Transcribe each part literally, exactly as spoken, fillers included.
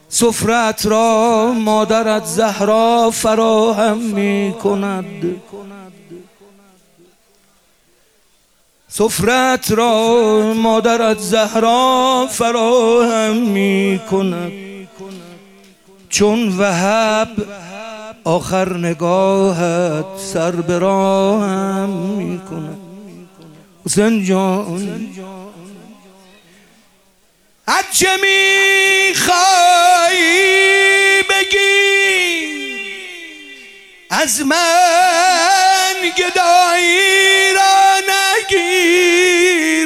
سفرت را مادرت زهرا فراهم می کند، سفرت را مادرت زهرا فراهم می کند. چون وهب آخر نگاهت سر به راهم می کند. حسین جان هرچه می خواهی بگی از من گدایی را نگیر،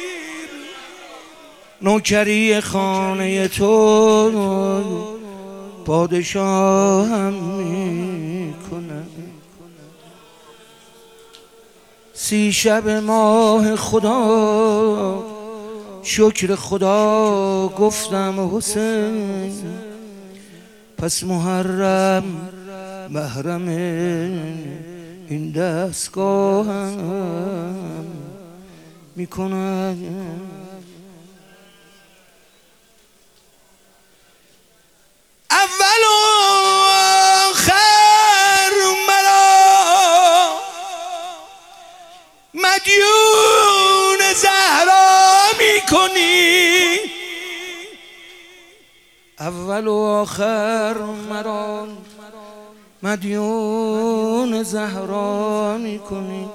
نوکری خانه تو پادشاهم می کند. سی شب ماه خدا شکر خدا گفتم حسین، پس محرم محرم این دستگاهم می کند. اول و آخر مرا مدیون زهرا می کنی، اول و آخر مرا مدیون زهرا می کنی.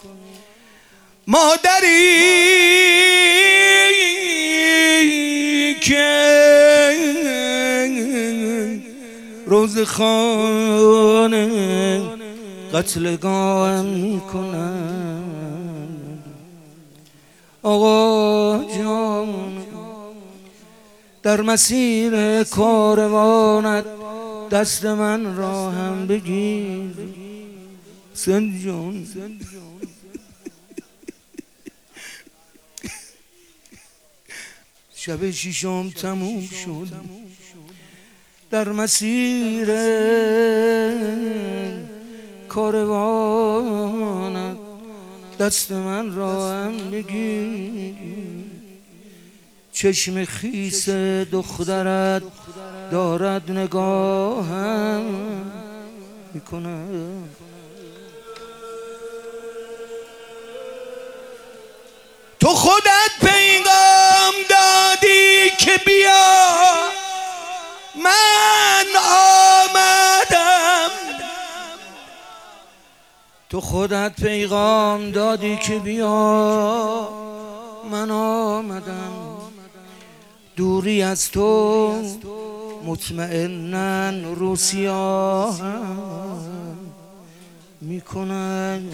مادری که روز خانه قتلگاه می کنند. آقا جان در مسیر کاروانت دست من را هم بگیر. حسین جان شب شیشم تموم شد، در مسیر کاروانت دست من را هم بگیر. چشم خیس دخترت دارد نگاهم میکند. تو خودت پیغام دادی که بیا، من آمدم. تو خودت پیغام دادی که بیا، من آمدم. دوری از تو مطمئناً رو سیاهم میکنن.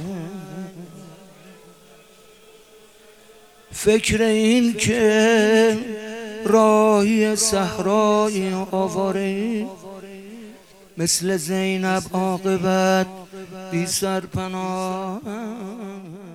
فکر این که راهی صحرای آواره مثل زینب عاقبت بی سرپناه.